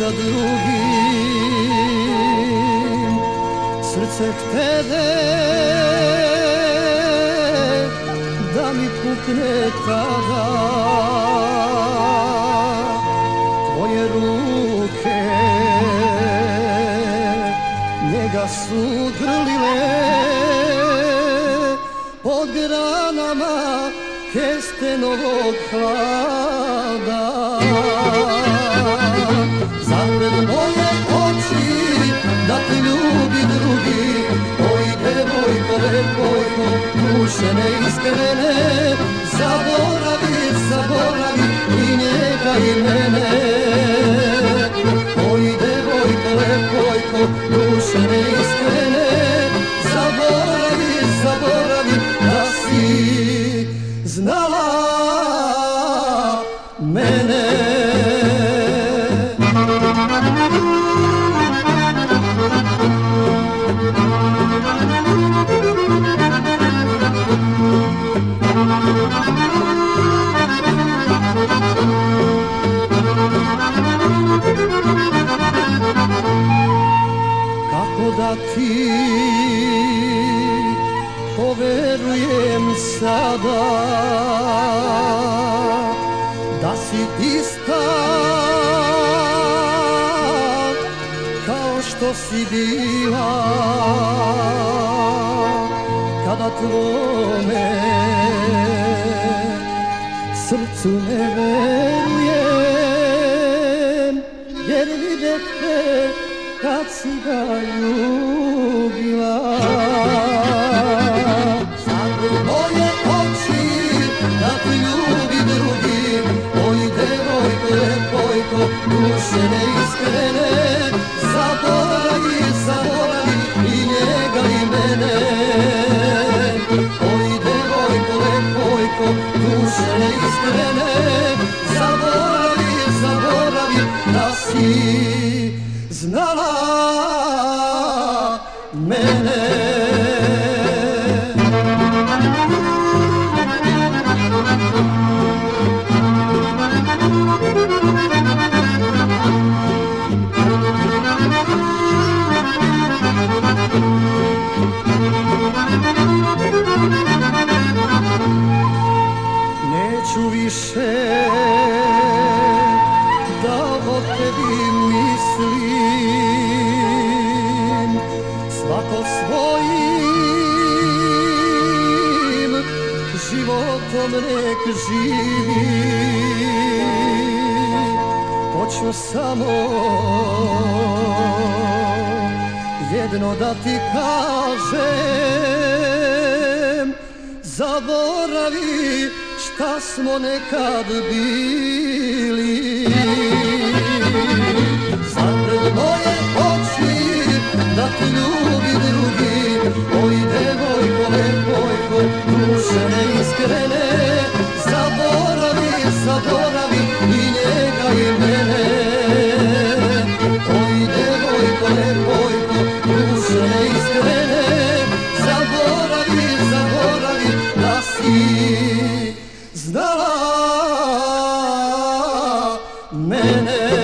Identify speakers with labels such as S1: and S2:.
S1: sa drugim, srce htede da mi pukne tada. Tvoje ruke njega su grlile, pod granama kestenovog hlada. Zapred moje oči da te ljubi drugi, oj devojko, lepojko, duše neiskrene. Zaboravi, zaboravi i njega i mene. Oj devojko, lepojko, duše neiskrene. Zaboravi, zaboravi da si znala mene. Kako da ti poverujem sada da si ista kao što si bila kada tvome srcu ne verujem, jer videh te kad si ga ljubila. Zapred moje oči da te ljubi drugi, oj devojko, lepojko, duše neiskrene. Zaboravi, zaboravi i njega i mene. Oj devojko, lepojko, duše neiskrene. Zaboravi, zaboravi da si znala mene. Neću više da o tebi mislim, svako svojim životom nek živi. Hoću samo jedno da ti kažem, zaboravi šta smo nekad bili. Zapred moje oči da te ljubi drugi, oj devojko, lepojko, duše neiskrene. Zaboravi, zaboravi i njega i mene. Oj devojko, lepojko, duše neiskrene. Zaboravi, zaboravi da si znala mene.